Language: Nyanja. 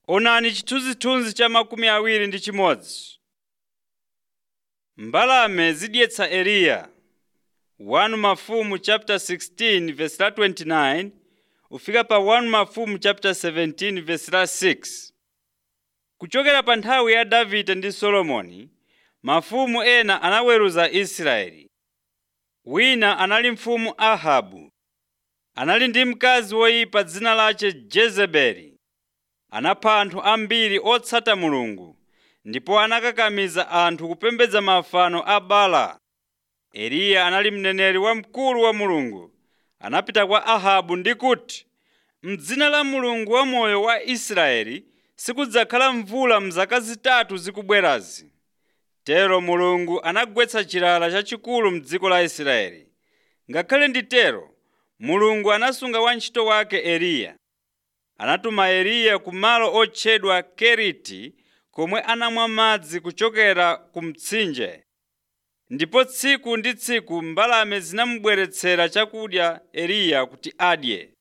Onani chithunzithunzi cha 21. Mbalame zidyetsa Eliya. 1 Mafumu chapter 16 verse 29 ufika pa 1 Mafumu chapter 17 verse 6. Kuchokera pa nthawi ya Davide ndi Solomoni, mafumu ena anaweruza Israeli. Wina anali mfumu Ahabu. Anali ndi mkazi woyipa dzina lace Jezebeli. Anapha anthu ambiri otsata Mulungu, ndipo anakakamiza anthu kupembedza mafano a Baala. Eliya anali mneneri wamkulu wa Mulungu. Anapita kwa Ahabu ndi kuti, m'dzina la Mulungu wa moyo wa Israeli sikudzakhala mvula m'zaka zitatu zikubwerazi. Tero Mulungu anagwetsa chilala chachikulu m'dziko la Israeli. Ngakhale nditero, Mulungu anasunga wantchito wake Eliya. Anatuma Eliya ku malo otchedwa Keriti, komwe anamwa madzi kuchokera ku mtsinje. Ndipo tsiku ndi tsiku mbalame zinamubweretsera chakudya Eliya kuti adye.